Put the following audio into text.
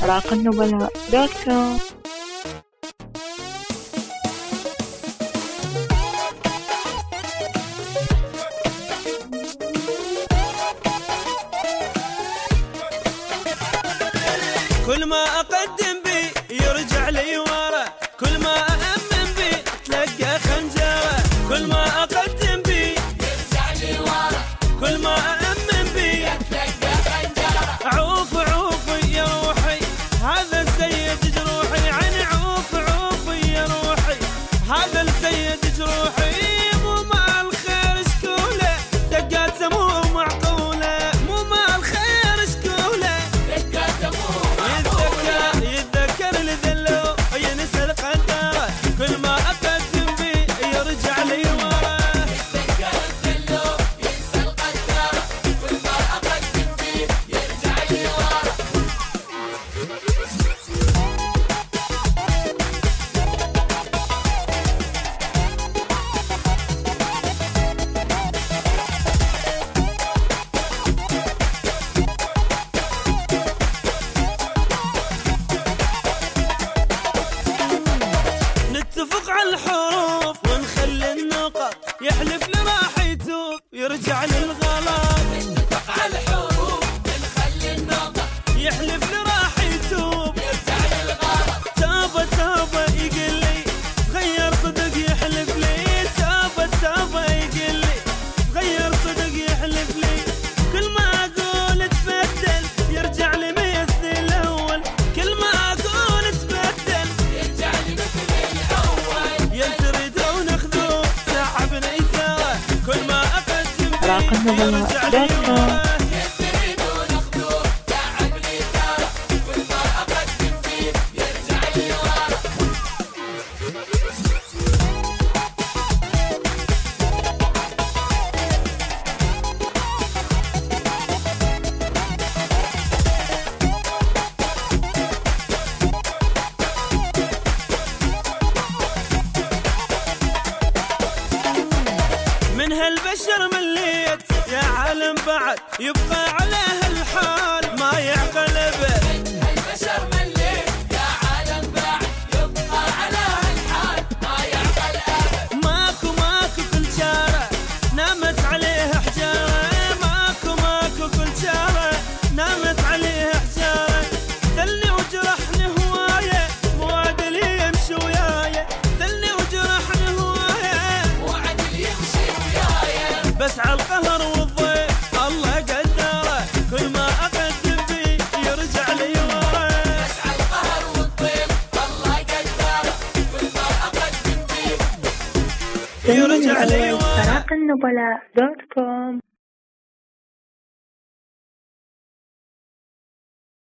راقالنبلاء.com. كل ما أقدم بي يرجع لي ورا، كل ما أأمن بي تلقى خنجرة. كل ما أقدم بي يرجع لي ورا، كل ما أأمن بي تلقى خنجرة. عوف عوف يا روحي هذا السيد جروحي، عن عوف عوف يا روحي هذا السيد جروحي. مو مع الخير شكوله دقاته مو معقولة، مو مع الخير شكوله دقاته مو يتذكر الذلو ينسى القدرة. كل ما أقدم بي يرجع لي ورا، يتذكر الذلو ينسى القدرة. كل ما أقدم بي يرجع لي ورا. نتفق على الحروف ونخلي النقط، يحلف لي راح يتوب يرجع للغلط. نتفق على الحروف ونخلي النقط، يحلف لي راح يتوب يرجع للغلط. تابة يقول لي تغير صدق يحلف لي، تابة يقول لي تغير صدق يحلف لي. كل ما أقول تبدل يرجع لي مثل الأول، كل ما أقول تبدل يرجع لي مثل الأول. ينتردون خذوه تعبنا يترى، كل ما أقدم بي يرجع لي ورا. ينتردون خذوه تعبنا يترى، كل ما أقدم بي يرجع لي ورا. من هالبشر مليت يا عالم بعد يبقى على هالحال ما يعقل ابد. من هالبشر مليت يا عالم بعد يبقى على هالحال ما يعقل ابد. ماكو كل شارع نامت عليه حجاره، ماكو كل شارع نامت عليه حجاره. ذلني وجرحني هوايه مو عدل يمشي وياي، ذلني وجرحني هوايه مو عدل يمشي وياي. بس على القهر والضيق الله قدره، كل ما أقدم بي يرجع لي ورا. بس على القهر والضيق الله قدره، كل ما أقدم بي يرجع لي ورا. راقالنبلاء.com.